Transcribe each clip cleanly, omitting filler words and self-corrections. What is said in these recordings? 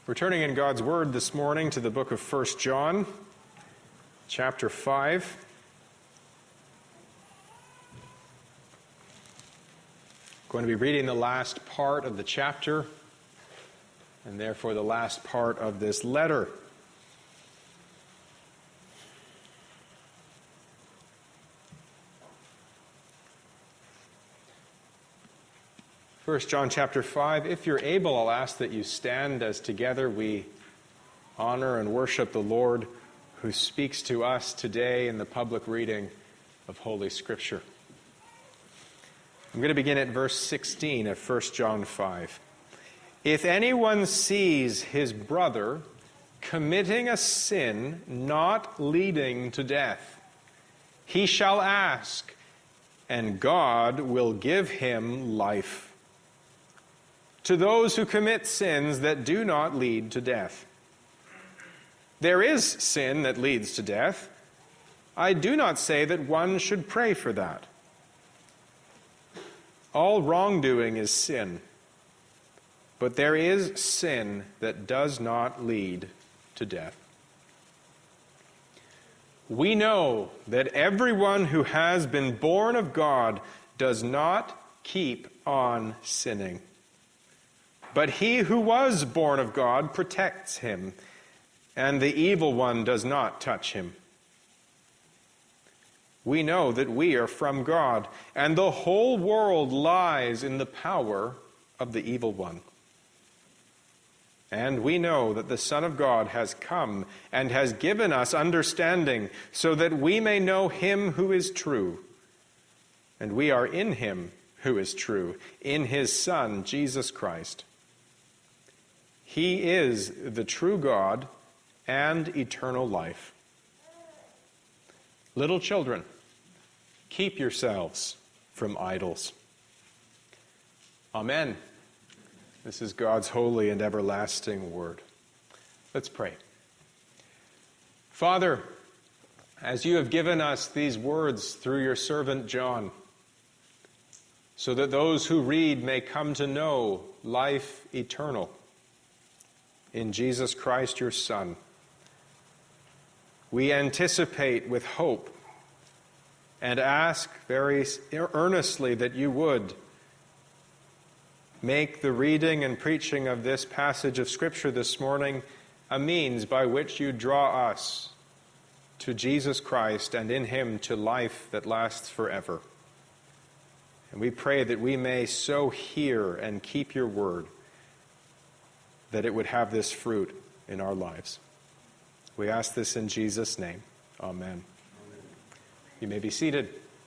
We're turning in God's Word this morning to the book of 1 John, chapter 5. I'm going to be reading the last part of the chapter, and therefore the last part of this letter. First John chapter 5. If you're able, I'll ask that you stand as together we honor and worship the Lord who speaks to us today in the public reading of Holy Scripture. I'm going to begin at verse 16 of 1 John 5. If anyone sees his brother committing a sin not leading to death, he shall ask, and God will give him life. To those who commit sins that do not lead to death. There is sin that leads to death. I do not say that one should pray for that. All wrongdoing is sin, but there is sin that does not lead to death. We know that everyone who has been born of God does not keep on sinning. But he who was born of God protects him, and the evil one does not touch him. We know that we are from God, and the whole world lies in the power of the evil one. And we know that the Son of God has come and has given us understanding, so that we may know him who is true. And we are in him who is true, in his Son, Jesus Christ. He is the true God and eternal life. Little children, keep yourselves from idols. Amen. This is God's holy and everlasting word. Let's pray. Father, as you have given us these words through your servant John, so that those who read may come to know life eternal, in Jesus Christ, your Son, we anticipate with hope and ask very earnestly that you would make the reading and preaching of this passage of Scripture this morning a means by which you draw us to Jesus Christ and in him to life that lasts forever. And we pray that we may so hear and keep your word that it would have this fruit in our lives. We ask this in Jesus' name. Amen. You may be seated.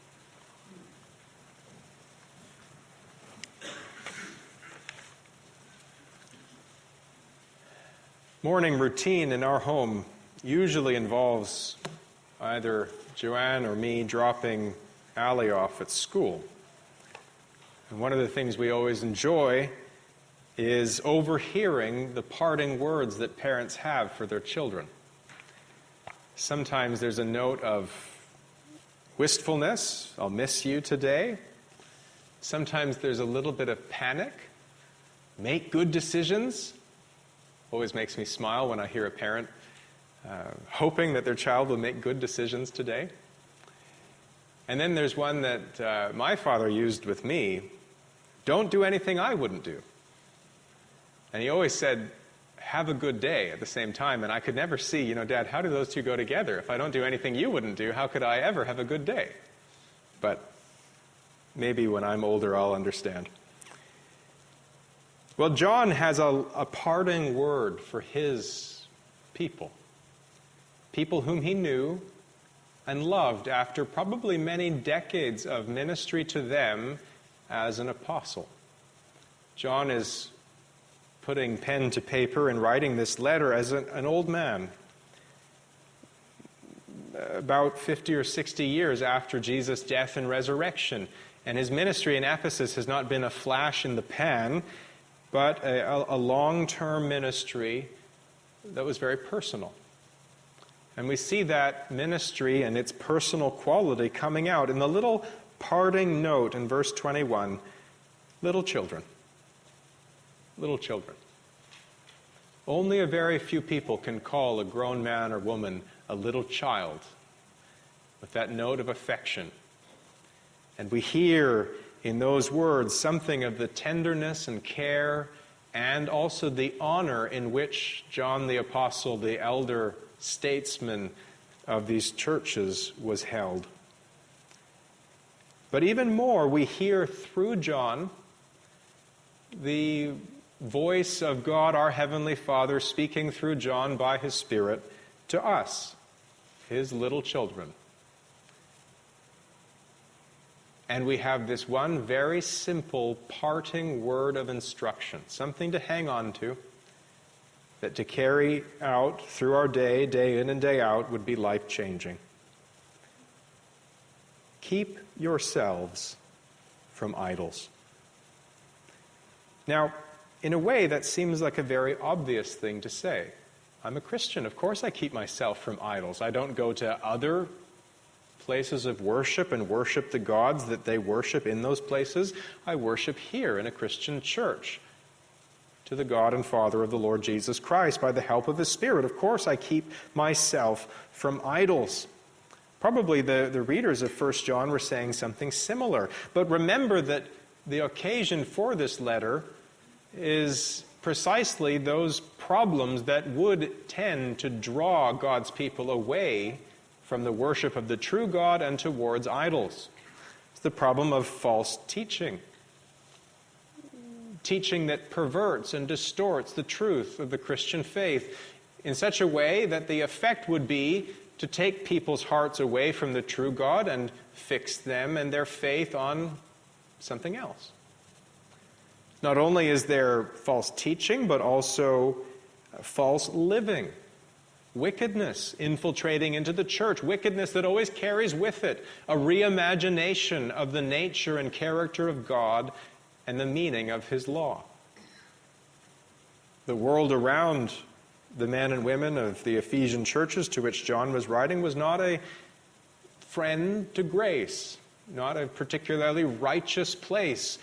Morning routine in our home usually involves either Joanne or me dropping Allie off at school. And one of the things we always enjoy is overhearing the parting words that parents have for their children. Sometimes there's a note of wistfulness, I'll miss you today. Sometimes there's a little bit of panic, make good decisions. Always makes me smile when I hear a parent hoping that their child will make good decisions today. And then there's one that my father used with me, don't do anything I wouldn't do. And he always said, have a good day at the same time. And I could never see, Dad, how do those two go together? If I don't do anything you wouldn't do, how could I ever have a good day? But maybe when I'm older, I'll understand. Well, John has a parting word for his people. People whom he knew and loved after probably many decades of ministry to them as an apostle. John is putting pen to paper and writing this letter as an old man, about 50 or 60 years after Jesus' death and resurrection. And his ministry in Ephesus has not been a flash in the pan, but a long-term ministry that was very personal. And we see that ministry and its personal quality coming out in the little parting note in verse 21, little children. Little children. Only a very few people can call a grown man or woman a little child with that note of affection. And we hear in those words something of the tenderness and care and also the honor in which John the Apostle, the elder statesman of these churches, was held. But even more, we hear through John the voice of God, our Heavenly Father, speaking through John by His Spirit to us, His little children. And we have this one very simple parting word of instruction, something to hang on to, that to carry out through our day, day in and day out, would be life-changing. Keep yourselves from idols. Now, in a way, that seems like a very obvious thing to say. I'm a Christian. Of course I keep myself from idols. I don't go to other places of worship and worship the gods that they worship in those places. I worship here in a Christian church to the God and Father of the Lord Jesus Christ by the help of His Spirit. Of course I keep myself from idols. Probably the readers of 1 John were saying something similar. But remember that the occasion for this letter is precisely those problems that would tend to draw God's people away from the worship of the true God and towards idols. It's the problem of false teaching. Teaching that perverts and distorts the truth of the Christian faith in such a way that the effect would be to take people's hearts away from the true God and fix them and their faith on something else. Not only is there false teaching, but also false living. Wickedness infiltrating into the church. Wickedness that always carries with it a reimagination of the nature and character of God and the meaning of His law. The world around the men and women of the Ephesian churches to which John was writing was not a friend to grace, not a particularly righteous place.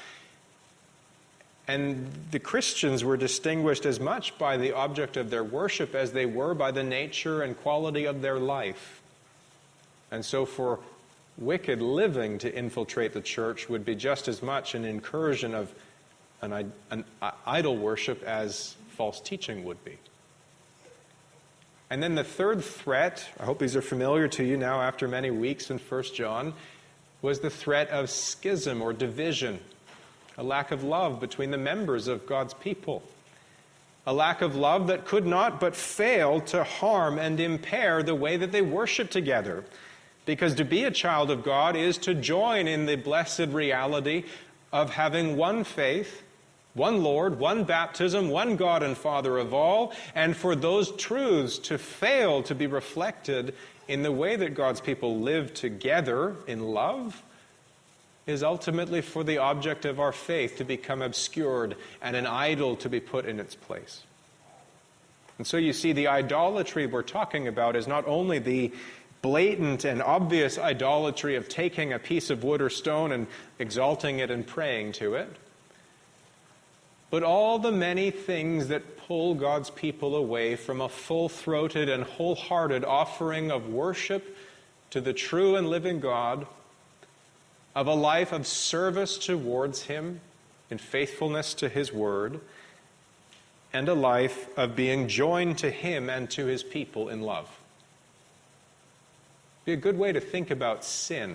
And the Christians were distinguished as much by the object of their worship as they were by the nature and quality of their life. And so for wicked living to infiltrate the church would be just as much an incursion of an idol worship as false teaching would be. And then the third threat, I hope these are familiar to you now after many weeks in 1 John, was the threat of schism or division. A lack of love between the members of God's people. A lack of love that could not but fail to harm and impair the way that they worship together. Because to be a child of God is to join in the blessed reality of having one faith, one Lord, one baptism, one God and Father of all, and for those truths to fail to be reflected in the way that God's people live together in love is ultimately for the object of our faith to become obscured and an idol to be put in its place. And so you see, the idolatry we're talking about is not only the blatant and obvious idolatry of taking a piece of wood or stone and exalting it and praying to it, but all the many things that pull God's people away from a full-throated and wholehearted offering of worship to the true and living God, of a life of service towards Him in faithfulness to His word, and a life of being joined to Him and to His people in love. Be a good way to think about sin.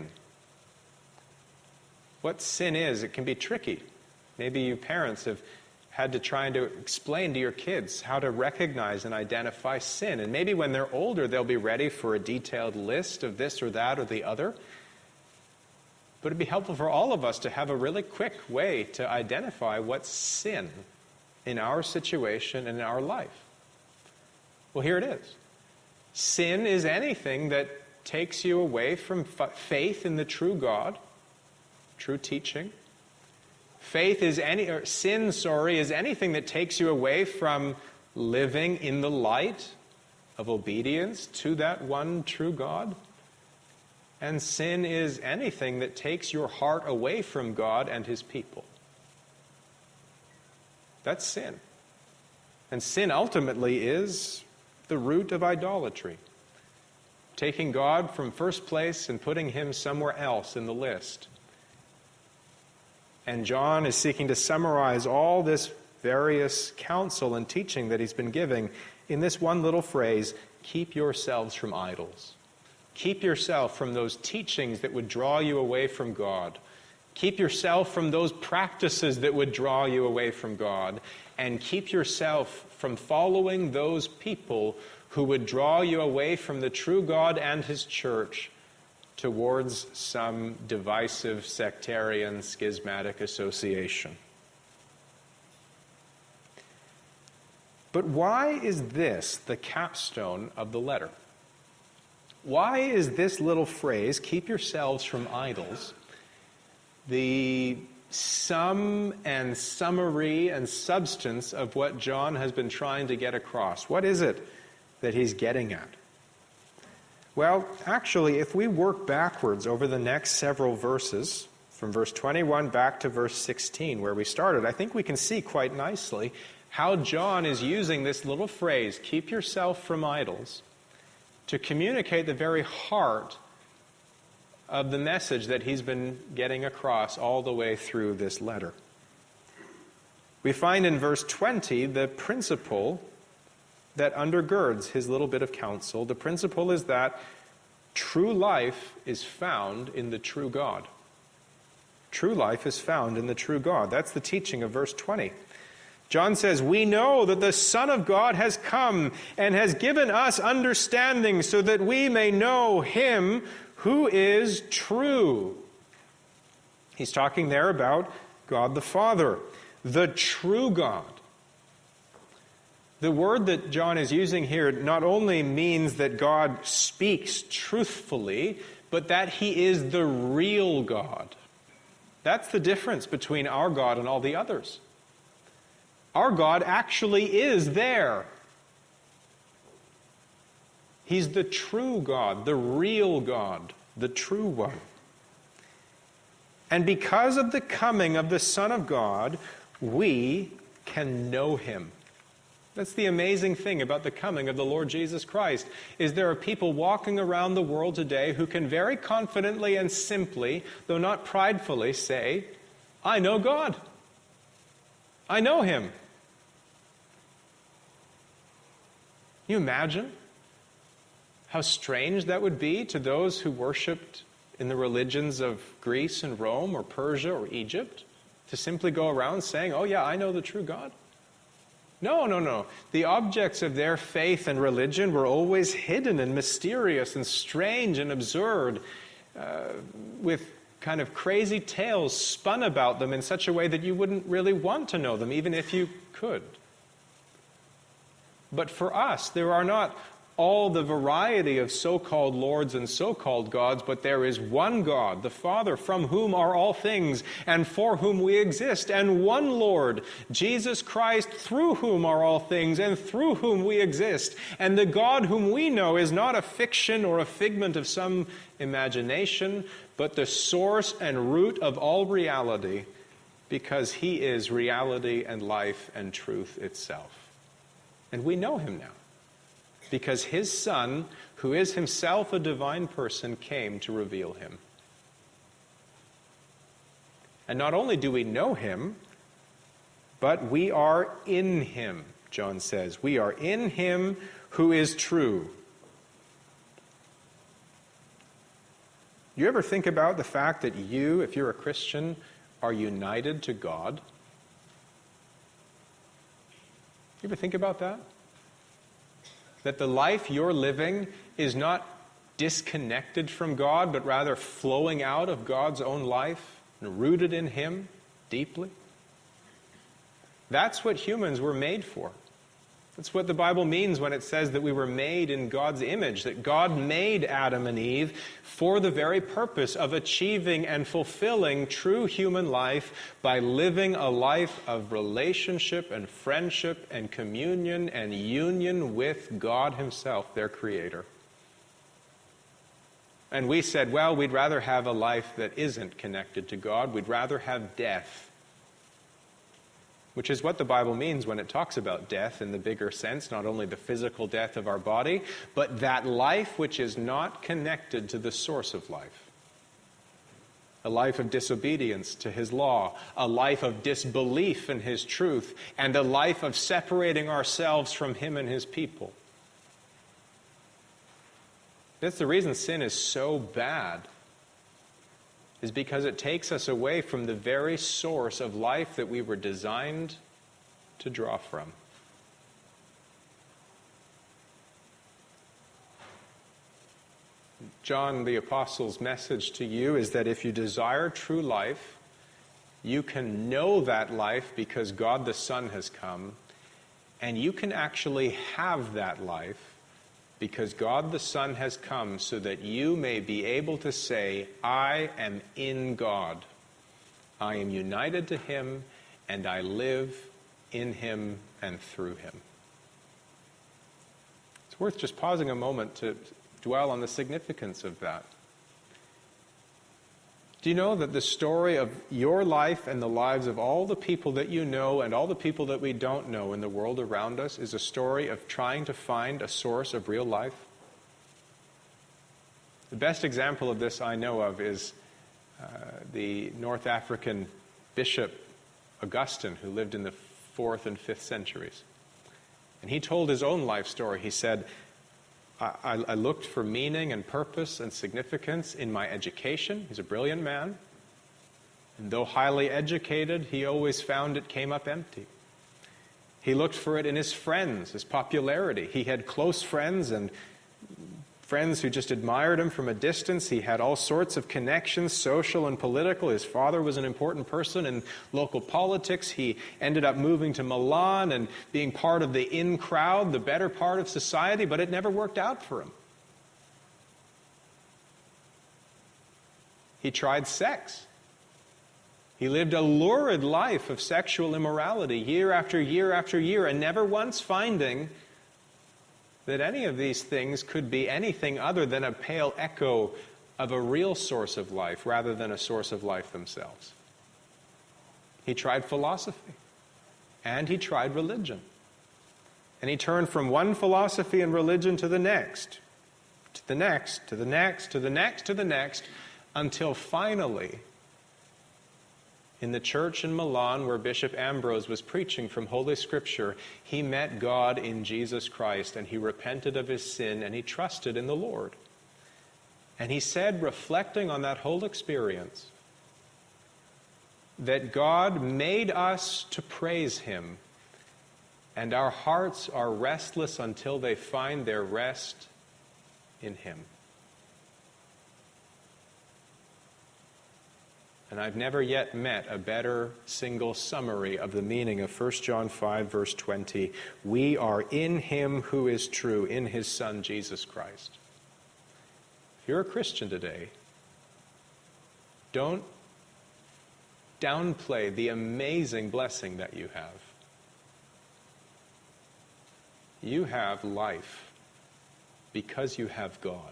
What sin is, it can be tricky. Maybe you parents have had to try to explain to your kids how to recognize and identify sin. And maybe when they're older, they'll be ready for a detailed list of this or that or the other. But it'd be helpful for all of us to have a really quick way to identify what's sin in our situation and in our life. Well, here it is. Sin is anything that takes you away from faith in the true God, true teaching. Sin is anything that takes you away from living in the light of obedience to that one true God. And sin is anything that takes your heart away from God and His people. That's sin. And sin ultimately is the root of idolatry. Taking God from first place and putting him somewhere else in the list. And John is seeking to summarize all this various counsel and teaching that he's been giving in this one little phrase, keep yourselves from idols. Keep yourself from those teachings that would draw you away from God. Keep yourself from those practices that would draw you away from God. And keep yourself from following those people who would draw you away from the true God and his church towards some divisive, sectarian, schismatic association. But why is this the capstone of the letter? Why is this little phrase, keep yourselves from idols, the sum and summary and substance of what John has been trying to get across? What is it that he's getting at? Well, actually, if we work backwards over the next several verses, from verse 21 back to verse 16, where we started, I think we can see quite nicely how John is using this little phrase, keep yourself from idols, to communicate the very heart of the message that he's been getting across all the way through this letter. We find in verse 20 the principle that undergirds his little bit of counsel. The principle is that true life is found in the true God. True life is found in the true God. That's the teaching of verse 20. John says, we know that the Son of God has come and has given us understanding so that we may know him who is true. He's talking there about God the Father, the true God. The word that John is using here not only means that God speaks truthfully, but that he is the real God. That's the difference between our God and all the others. Our God actually is there. He's the true God, the real God, the true one. And because of the coming of the Son of God, we can know him. That's the amazing thing about the coming of the Lord Jesus Christ, is there are people walking around the world today who can very confidently and simply, though not pridefully, say, I know God. I know him. Can you imagine how strange that would be to those who worshipped in the religions of Greece and Rome or Persia or Egypt, to simply go around saying, oh yeah, I know the true God? No. The objects of their faith and religion were always hidden and mysterious and strange and absurd, with kind of crazy tales spun about them in such a way that you wouldn't really want to know them, even if you could. But for us, there are not all the variety of so-called lords and so-called gods, but there is one God, the Father, from whom are all things and for whom we exist, and one Lord, Jesus Christ, through whom are all things and through whom we exist. And the God whom we know is not a fiction or a figment of some imagination, but the source and root of all reality, because he is reality and life and truth itself. And we know him now, because his Son, who is himself a divine person, came to reveal him. And not only do we know him, but we are in him, John says. We are in him who is true. You ever think about the fact that you, if you're a Christian, are united to God? You ever think about that? That the life you're living is not disconnected from God, but rather flowing out of God's own life and rooted in him deeply? That's what humans were made for. That's what the Bible means when it says that we were made in God's image, that God made Adam and Eve for the very purpose of achieving and fulfilling true human life by living a life of relationship and friendship and communion and union with God himself, their Creator. And we said, well, we'd rather have a life that isn't connected to God. We'd rather have death. which is what the Bible means when it talks about death in the bigger sense, not only the physical death of our body, but that life which is not connected to the source of life. A life of disobedience to his law, a life of disbelief in his truth, and a life of separating ourselves from him and his people. That's the reason sin is so bad, is because it takes us away from the very source of life that we were designed to draw from. John the Apostle's message to you is that if you desire true life, you can know that life because God the Son has come, and you can actually have that life because God the Son has come so that you may be able to say, I am in God. I am united to him, and I live in him and through him. It's worth just pausing a moment to dwell on the significance of that. Do you know that the story of your life and the lives of all the people that you know and all the people that we don't know in the world around us is a story of trying to find a source of real life? The best example of this I know of is the North African bishop Augustine, who lived in the 4th and 5th centuries. And he told his own life story. He said, I looked for meaning and purpose and significance in my education. He's a brilliant man. And though highly educated, he always found it came up empty. He looked for it in his friends, his popularity. He had close friends and friends who just admired him from a distance. He had all sorts of connections, social and political. His father was an important person in local politics. He ended up moving to Milan and being part of the in crowd, the better part of society, but it never worked out for him. He tried sex. He lived a lurid life of sexual immorality year after year after year, and never once finding that any of these things could be anything other than a pale echo of a real source of life rather than a source of life themselves. He tried philosophy, and he tried religion. And he turned from one philosophy and religion to the next, to the next, to the next, to the next, to the next, until finally, in the church in Milan where Bishop Ambrose was preaching from Holy Scripture, he met God in Jesus Christ, and he repented of his sin, and he trusted in the Lord. And he said, reflecting on that whole experience, that God made us to praise him, and our hearts are restless until they find their rest in him. And I've never yet met a better single summary of the meaning of 1 John 5, verse 20. We are in him who is true, in his Son, Jesus Christ. If you're a Christian today, don't downplay the amazing blessing that you have. You have life because you have God.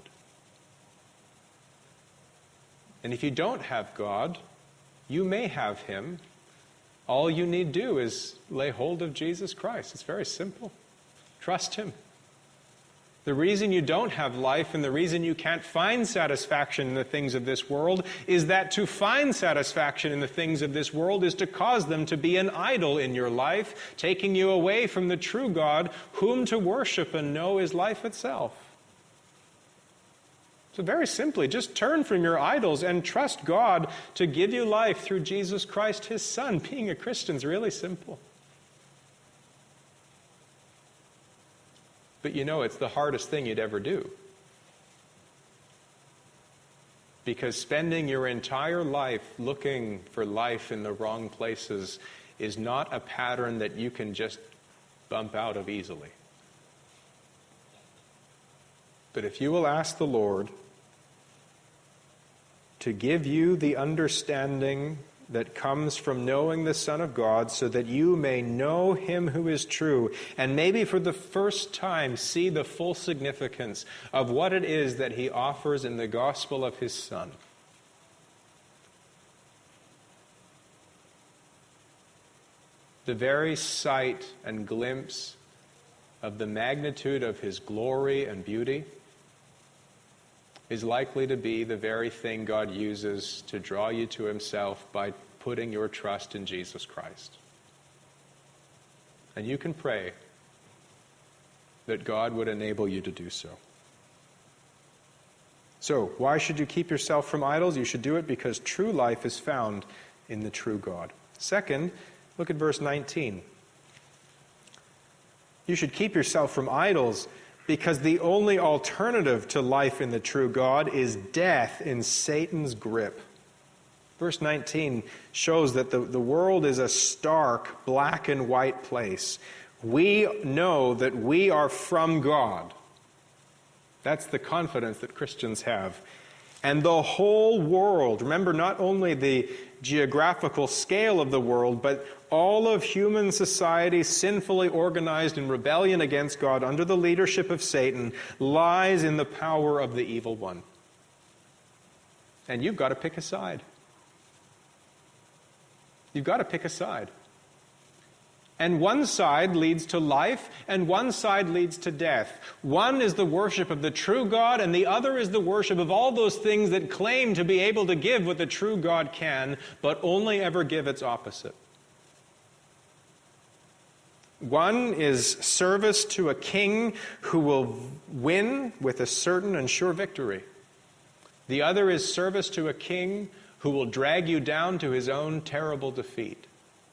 And if you don't have God, you may have him. All you need do is lay hold of Jesus Christ. It's very simple. Trust him. The reason you don't have life and the reason you can't find satisfaction in the things of this world is that to find satisfaction in the things of this world is to cause them to be an idol in your life, taking you away from the true God, whom to worship and know is life itself. So very simply, just turn from your idols and trust God to give you life through Jesus Christ, his Son. Being a Christian is really simple. But you know, it's the hardest thing you'd ever do. Because spending your entire life looking for life in the wrong places is not a pattern that you can just bump out of easily. But if you will ask the Lord to give you the understanding that comes from knowing the Son of God so that you may know him who is true, and maybe for the first time see the full significance of what it is that he offers in the gospel of his Son. the very sight and glimpse of the magnitude of his glory and beauty is likely to be the very thing God uses to draw you to himself by putting your trust in Jesus Christ. And you can pray that God would enable you to do so. So, why should you keep yourself from idols? You should do it because true life is found in the true God. Second, look at verse 19. You should keep yourself from idols because the only alternative to life in the true God is death in Satan's grip. Verse 19 shows that the world is a stark, black and white place. We know that we are from God. That's the confidence that Christians have. And the whole world, remember not only the geographical scale of the world, but all of human society, sinfully organized in rebellion against God under the leadership of Satan, lies in the power of the evil one. And you've got to pick a side. You've got to pick a side. And one side leads to life, and one side leads to death. One is the worship of the true God, and the other is the worship of all those things that claim to be able to give what the true God can, but only ever give its opposite. One is service to a king who will win with a certain and sure victory. The other is service to a king who will drag you down to his own terrible defeat.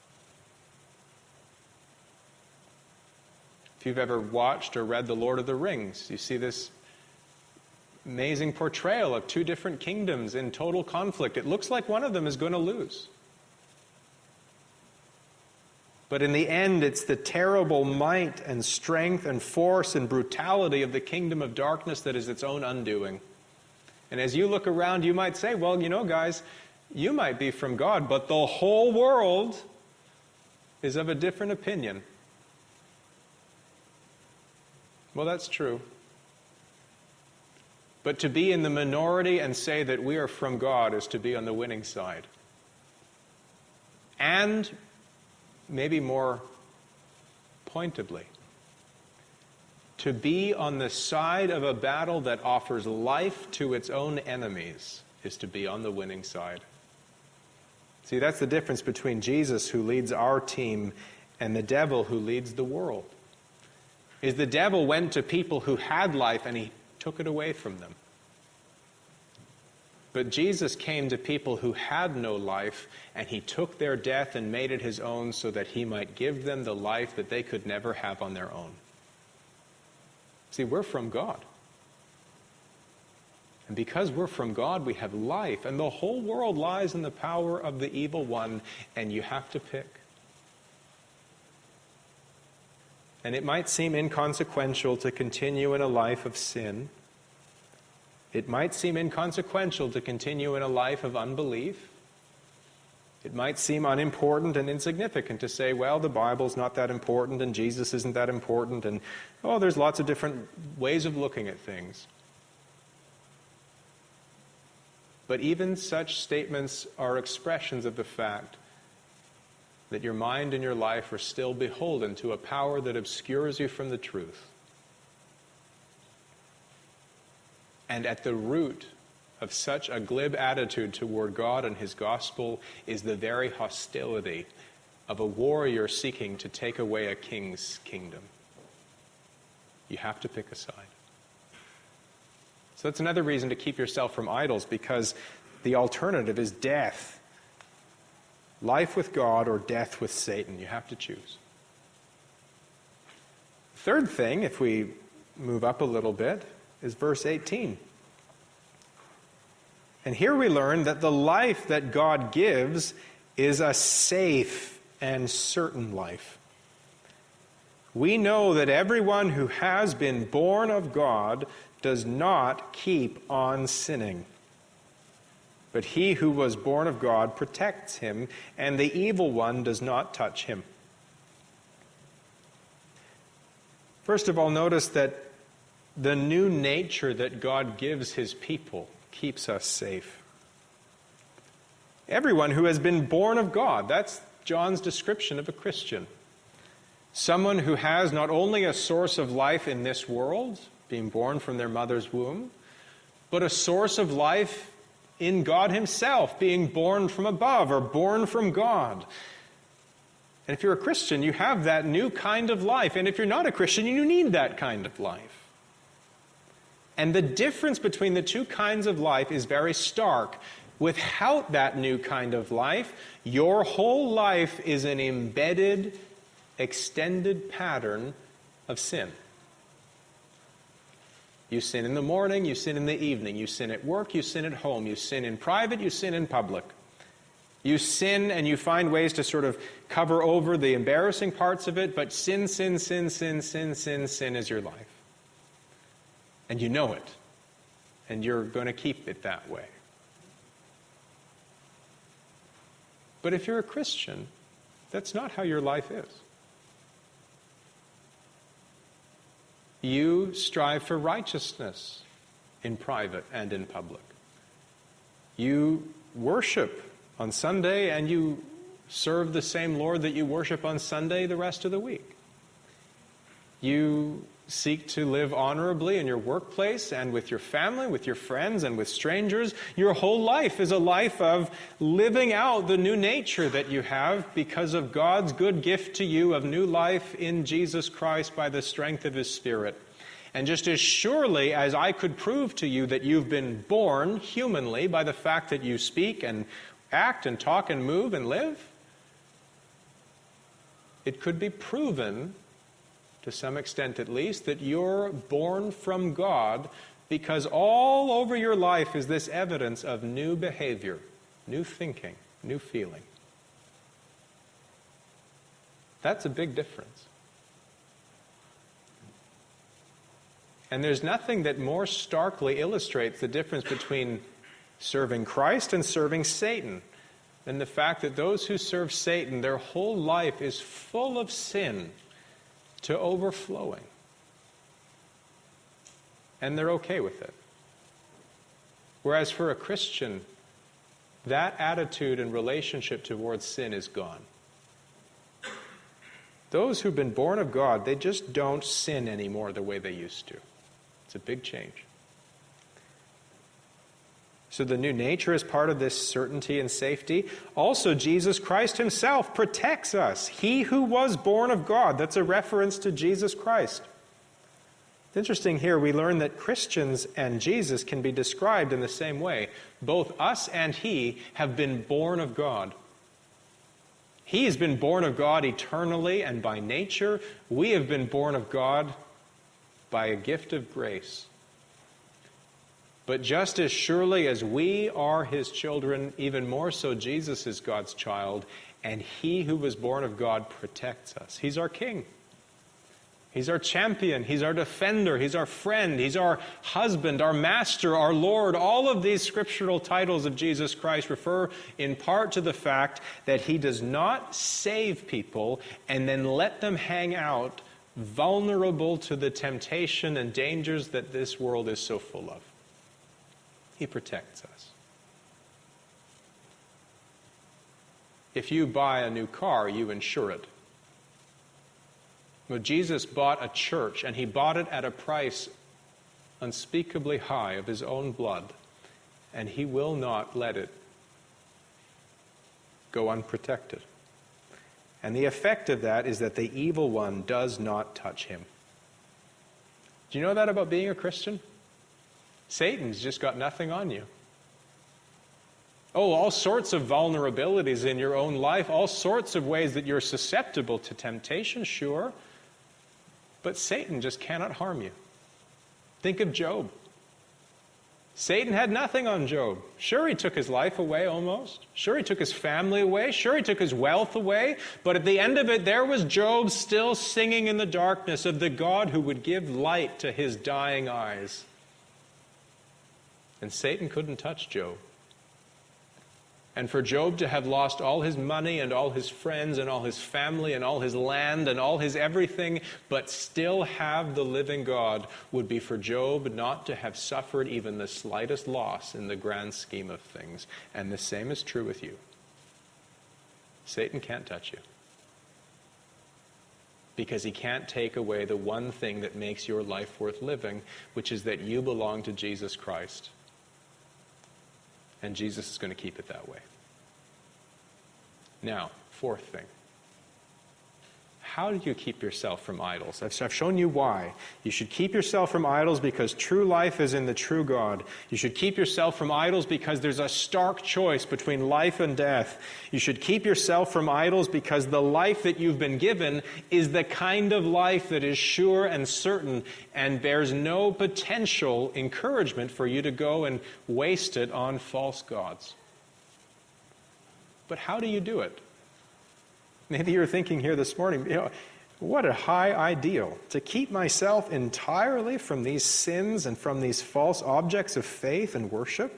If you've ever watched or read The Lord of the Rings, you see this amazing portrayal of two different kingdoms in total conflict. It looks like one of them is going to lose. But in the end, it's the terrible might and strength and force and brutality of the kingdom of darkness that is its own undoing. And as you look around, you might say, well, you know, guys, you might be from God, but the whole world is of a different opinion. Well, that's true. But to be in the minority and say that we are from God is to be on the winning side. And maybe more pointedly, to be on the side of a battle that offers life to its own enemies is to be on the winning side. See, that's the difference between Jesus, who leads our team, and the devil, who leads the world. Is the devil went to people who had life and he took it away from them. But Jesus came to people who had no life, and he took their death and made it his own so that he might give them the life that they could never have on their own. See, we're from God. And because we're from God, we have life, and the whole world lies in the power of the evil one, and you have to pick. And it might seem inconsequential to continue in a life of sin. It might seem inconsequential to continue in a life of unbelief. It might seem unimportant and insignificant to say, well, the Bible's not that important and Jesus isn't that important, and there's lots of different ways of looking at things. But even such statements are expressions of the fact that your mind and your life are still beholden to a power that obscures you from the truth. And at the root of such a glib attitude toward God and his gospel is the very hostility of a warrior seeking to take away a king's kingdom. You have to pick a side. So that's another reason to keep yourself from idols, because the alternative is death. Life with God or death with Satan. You have to choose. Third thing, if we move up a little bit, is verse 18. And here we learn that the life that God gives is a safe and certain life. We know that everyone who has been born of God does not keep on sinning. But he who was born of God protects him, and the evil one does not touch him. First of all, notice that the new nature that God gives his people keeps us safe. Everyone who has been born of God, that's John's description of a Christian. Someone who has not only a source of life in this world, being born from their mother's womb, but a source of life in God himself, being born from above or born from God. And if you're a Christian, you have that new kind of life. And if you're not a Christian, you need that kind of life. And the difference between the two kinds of life is very stark. Without that new kind of life, your whole life is an embedded, extended pattern of sin. You sin in the morning, you sin in the evening, you sin at work, you sin at home, you sin in private, you sin in public. You sin and you find ways to sort of cover over the embarrassing parts of it, but sin is your life. And you know it. And you're going to keep it that way. But if you're a Christian, that's not how your life is. You strive for righteousness in private and in public. You worship on Sunday and you serve the same Lord that you worship on Sunday the rest of the week. You seek to live honorably in your workplace and with your family, with your friends and with strangers. Your whole life is a life of living out the new nature that you have because of God's good gift to you of new life in Jesus Christ by the strength of His Spirit. And just as surely as I could prove to you that you've been born humanly by the fact that you speak and act and talk and move and live, it could be proven, to some extent at least, that you're born from God because all over your life is this evidence of new behavior, new thinking, new feeling. That's a big difference. And there's nothing that more starkly illustrates the difference between serving Christ and serving Satan than the fact that those who serve Satan, their whole life is full of sin to overflowing. And they're okay with it. Whereas for a Christian, that attitude and relationship towards sin is gone. Those who've been born of God, they just don't sin anymore the way they used to. It's a big change. So the new nature is part of this certainty and safety. Also, Jesus Christ himself protects us. He who was born of God. That's a reference to Jesus Christ. It's interesting here, we learn that Christians and Jesus can be described in the same way. Both us and he have been born of God. He has been born of God eternally and by nature. We have been born of God by a gift of grace. But just as surely as we are his children, even more so Jesus is God's child, and he who was born of God protects us. He's our king. He's our champion. He's our defender. He's our friend. He's our husband, our master, our Lord. All of these scriptural titles of Jesus Christ refer in part to the fact that he does not save people and then let them hang out vulnerable to the temptation and dangers that this world is so full of. He protects us. If you buy a new car, you insure it. Well, Jesus bought a church, and he bought it at a price unspeakably high of his own blood, and he will not let it go unprotected. And the effect of that is that the evil one does not touch him. Do you know that about being a Christian? Satan's just got nothing on you. Oh, all sorts of vulnerabilities in your own life, all sorts of ways that you're susceptible to temptation, sure. But Satan just cannot harm you. Think of Job. Satan had nothing on Job. Sure, he took his life away almost. Sure, he took his family away. Sure, he took his wealth away. But at the end of it, there was Job still singing in the darkness of the God who would give light to his dying eyes. And Satan couldn't touch Job. And for Job to have lost all his money and all his friends and all his family and all his land and all his everything, but still have the living God, would be for Job not to have suffered even the slightest loss in the grand scheme of things. And the same is true with you. Satan can't touch you. Because he can't take away the one thing that makes your life worth living, which is that you belong to Jesus Christ. And Jesus is going to keep it that way. Now, fourth thing. How do you keep yourself from idols? I've shown you why. You should keep yourself from idols because true life is in the true God. You should keep yourself from idols because there's a stark choice between life and death. You should keep yourself from idols because the life that you've been given is the kind of life that is sure and certain and bears no potential encouragement for you to go and waste it on false gods. But how do you do it? Maybe you're thinking here this morning, what a high ideal to keep myself entirely from these sins and from these false objects of faith and worship.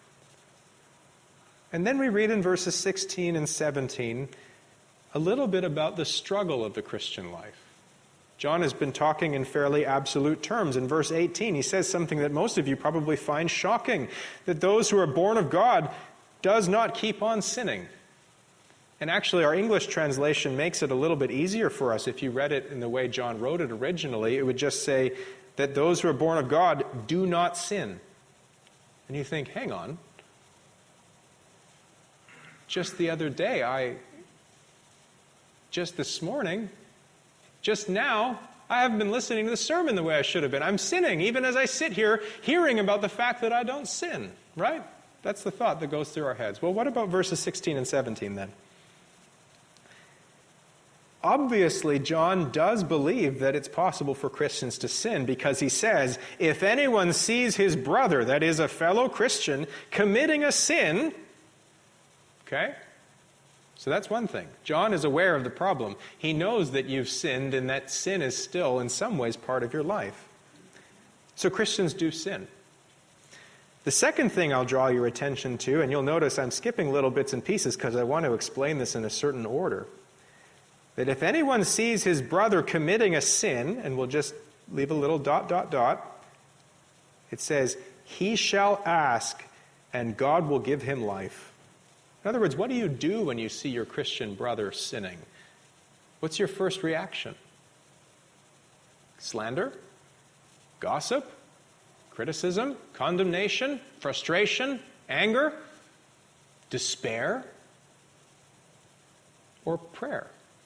And then we read in verses 16 and 17 a little bit about the struggle of the Christian life. John has been talking in fairly absolute terms. In verse 18, he says something that most of you probably find shocking, that those who are born of God does not keep on sinning. And actually, our English translation makes it a little bit easier for us. If you read it in the way John wrote it originally, it would just say that those who are born of God do not sin. And you think, hang on. Just the other day, just this morning, just now, I haven't been listening to the sermon the way I should have been. I'm sinning, even as I sit here hearing about the fact that I don't sin, right? That's the thought that goes through our heads. Well, what about verses 16 and 17 then? Obviously, John does believe that it's possible for Christians to sin because he says, if anyone sees his brother, that is a fellow Christian, committing a sin, okay? So that's one thing. John is aware of the problem. He knows that you've sinned and that sin is still in some ways part of your life. So Christians do sin. The second thing I'll draw your attention to, and you'll notice I'm skipping little bits and pieces because I want to explain this in a certain order, that if anyone sees his brother committing a sin, and we'll just leave a little ... it says, he shall ask, and God will give him life. In other words, what do you do when you see your Christian brother sinning? What's your first reaction? Slander? Gossip? Criticism? Condemnation? Frustration? Anger? Despair? Or prayer?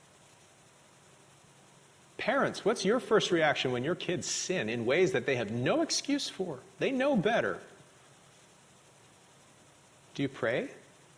Parents, what's your first reaction when your kids sin in ways that they have no excuse for? They know better. Do you pray?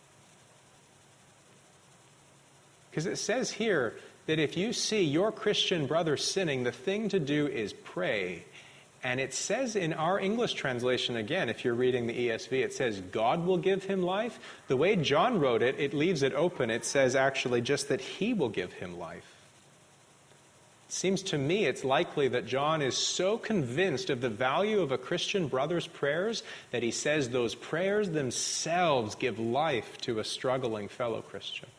Because it says here that if you see your Christian brother sinning, the thing to do is pray. And it says in our English translation, again, if you're reading the ESV, it says God will give him life. The way John wrote it, it leaves it open. It says actually just that he will give him life. It seems to me it's likely that John is so convinced of the value of a Christian brother's prayers that he says those prayers themselves give life to a struggling fellow Christian.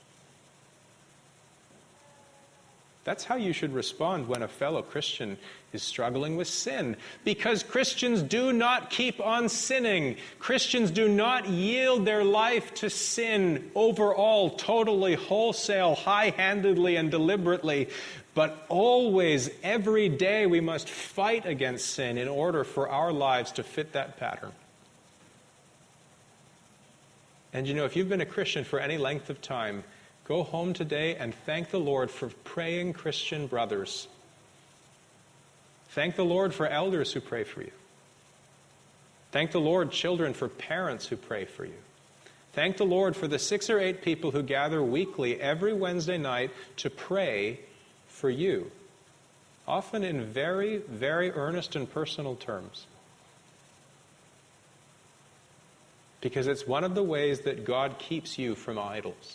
That's how you should respond when a fellow Christian is struggling with sin. Because Christians do not keep on sinning. Christians do not yield their life to sin overall, totally, wholesale, high-handedly, and deliberately. But always, every day, we must fight against sin in order for our lives to fit that pattern. And you know, if you've been a Christian for any length of time, go home today and thank the Lord for praying Christian brothers. Thank the Lord for elders who pray for you. Thank the Lord, children, for parents who pray for you. Thank the Lord for the 6 or 8 people who gather weekly every Wednesday night to pray for you, often in very, very earnest and personal terms. Because it's one of the ways that God keeps you from idols.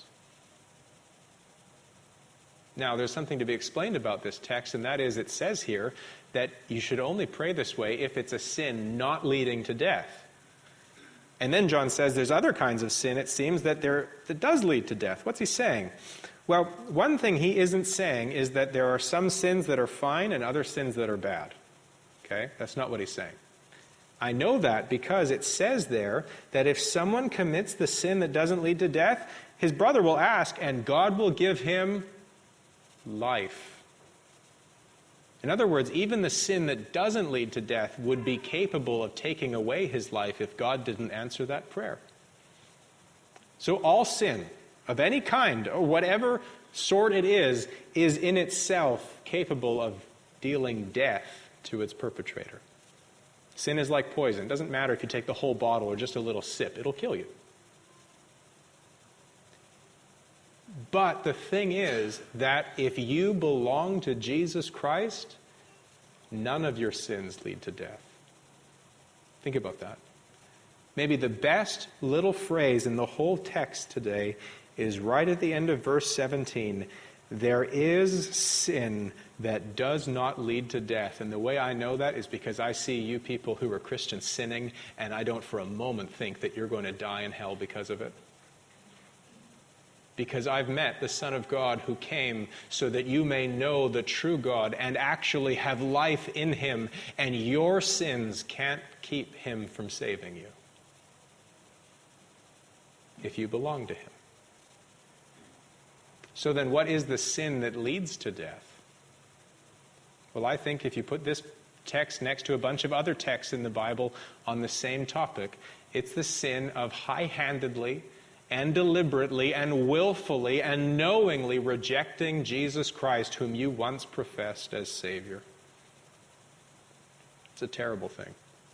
Now, there's something to be explained about this text, and that is it says here that you should only pray this way if it's a sin not leading to death. And then John says there's other kinds of sin, it seems, that does lead to death. What's he saying? Well, one thing he isn't saying is that there are some sins that are fine and other sins that are bad. Okay? That's not what he's saying. I know that because it says there that if someone commits the sin that doesn't lead to death, his brother will ask, and God will give him life. In other words, even the sin that doesn't lead to death would be capable of taking away his life if God didn't answer that prayer. So all sin of any kind, or whatever sort it is in itself capable of dealing death to its perpetrator. Sin is like poison. It doesn't matter if you take the whole bottle or just a little sip. It'll kill you. But the thing is that if you belong to Jesus Christ, none of your sins lead to death. Think about that. Maybe the best little phrase in the whole text today is right at the end of verse 17. There is sin that does not lead to death. And the way I know that is because I see you people who are Christians sinning, and I don't for a moment think that you're going to die in hell because of it. Because I've met the Son of God who came so that you may know the true God and actually have life in him, and your sins can't keep him from saving you if you belong to him. So then what is the sin that leads to death? Well, I think if you put this text next to a bunch of other texts in the Bible on the same topic, it's the sin of high-handedly and deliberately and willfully and knowingly rejecting Jesus Christ, whom you once professed as Savior. It's a terrible thing.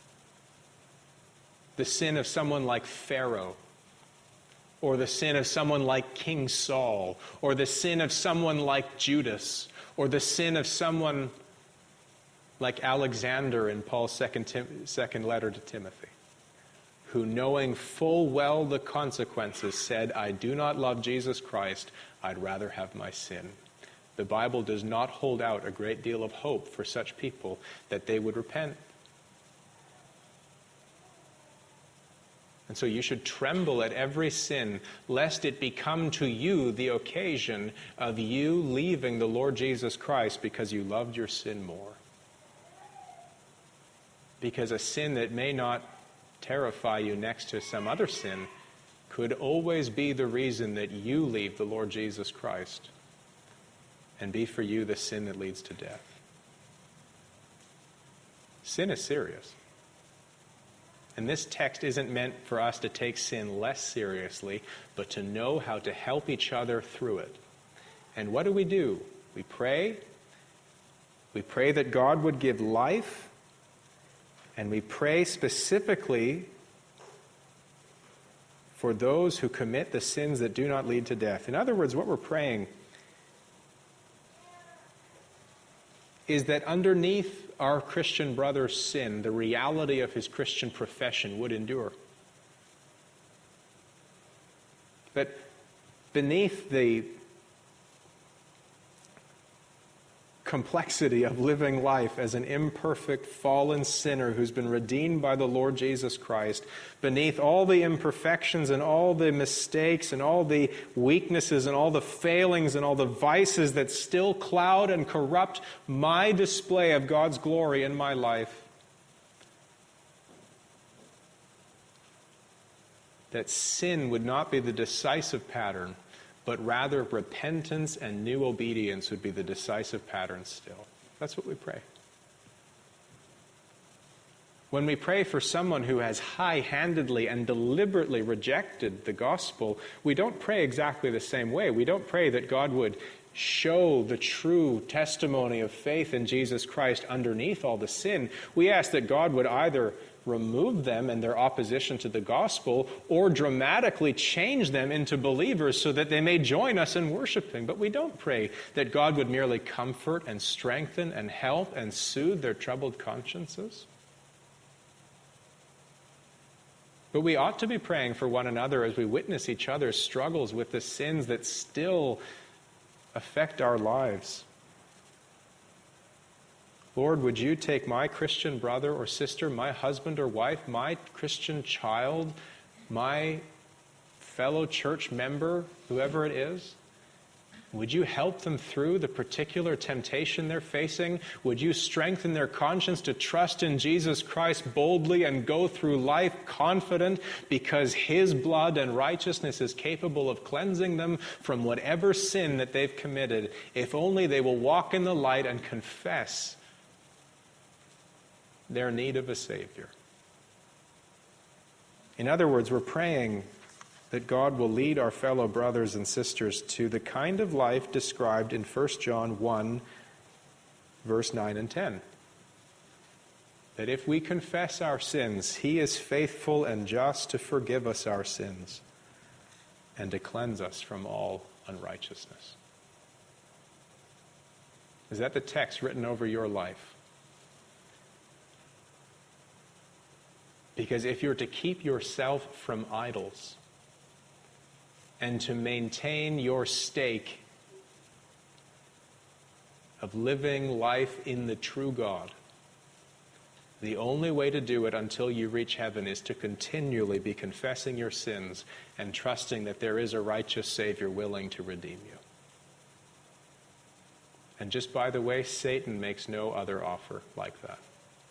The sin of someone like Pharaoh, or the sin of someone like King Saul, or the sin of someone like Judas, or the sin of someone like Alexander in Paul's second letter to Timothy, who, knowing full well the consequences, said, I do not love Jesus Christ, I'd rather have my sin. The Bible does not hold out a great deal of hope for such people that they would repent. And so you should tremble at every sin, lest it become to you the occasion of you leaving the Lord Jesus Christ because you loved your sin more. Because a sin that may not terrify you next to some other sin could always be the reason that you leave the Lord Jesus Christ and be for you the sin that leads to death. Sin is serious. And this text isn't meant for us to take sin less seriously, but to know how to help each other through it. And what do? We pray. We pray that God would give life. And we pray specifically for those who commit the sins that do not lead to death. In other words, what we're praying is that underneath our Christian brother's sin, the reality of his Christian profession would endure. But beneath the complexity of living life as an imperfect, fallen sinner who's been redeemed by the Lord Jesus Christ, beneath all the imperfections and all the mistakes and all the weaknesses and all the failings and all the vices that still cloud and corrupt my display of God's glory in my life, that sin would not be the decisive pattern, but rather repentance and new obedience would be the decisive pattern still. That's what we pray. When we pray for someone who has high-handedly and deliberately rejected the gospel, we don't pray exactly the same way. We don't pray that God would show the true testimony of faith in Jesus Christ underneath all the sin. We ask that God would either remove them and their opposition to the gospel, or dramatically change them into believers so that they may join us in worshiping. But we don't pray that God would merely comfort and strengthen and help and soothe their troubled consciences. But we ought to be praying for one another as we witness each other's struggles with the sins that still affect our lives. Lord, would you take my Christian brother or sister, my husband or wife, my Christian child, my fellow church member, whoever it is, Would you help them through the particular temptation they're facing? Would you strengthen their conscience to trust in Jesus Christ boldly and go through life confident because his blood and righteousness is capable of cleansing them from whatever sin that they've committed, if only they will walk in the light and confess their need of a Savior? In other words, we're praying that God will lead our fellow brothers and sisters to the kind of life described in 1 John 1, verse 9 and 10. That if we confess our sins, he is faithful and just to forgive us our sins and to cleanse us from all unrighteousness. Is that the text written over your life? Because if you're to keep yourself from idols, and to maintain your stake of living life in the true God, the only way to do it until you reach heaven is to continually be confessing your sins and trusting that there is a righteous Savior willing to redeem you. And just by the way, Satan makes no other offer like that.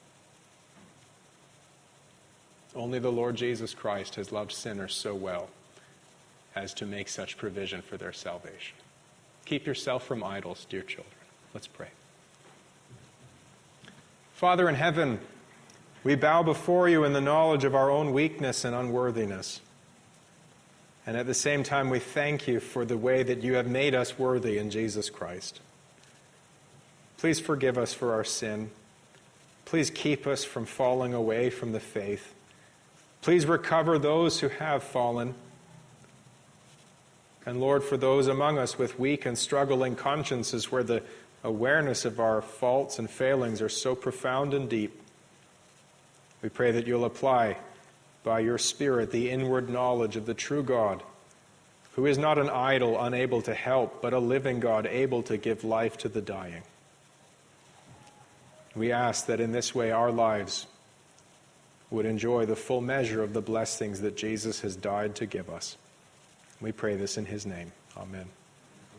Only the Lord Jesus Christ has loved sinners so well as to make such provision for their salvation. Keep yourself from idols, dear children. Let's pray. Father in heaven, we bow before you in the knowledge of our own weakness and unworthiness. And at the same time, we thank you for the way that you have made us worthy in Jesus Christ. Please forgive us for our sin. Please keep us from falling away from the faith. Please recover those who have fallen. And Lord, for those among us with weak and struggling consciences where the awareness of our faults and failings are so profound and deep, we pray that you'll apply by your Spirit the inward knowledge of the true God, who is not an idol unable to help, but a living God able to give life to the dying. We ask that in this way our lives would enjoy the full measure of the blessings that Jesus has died to give us. We pray this in his name. Amen.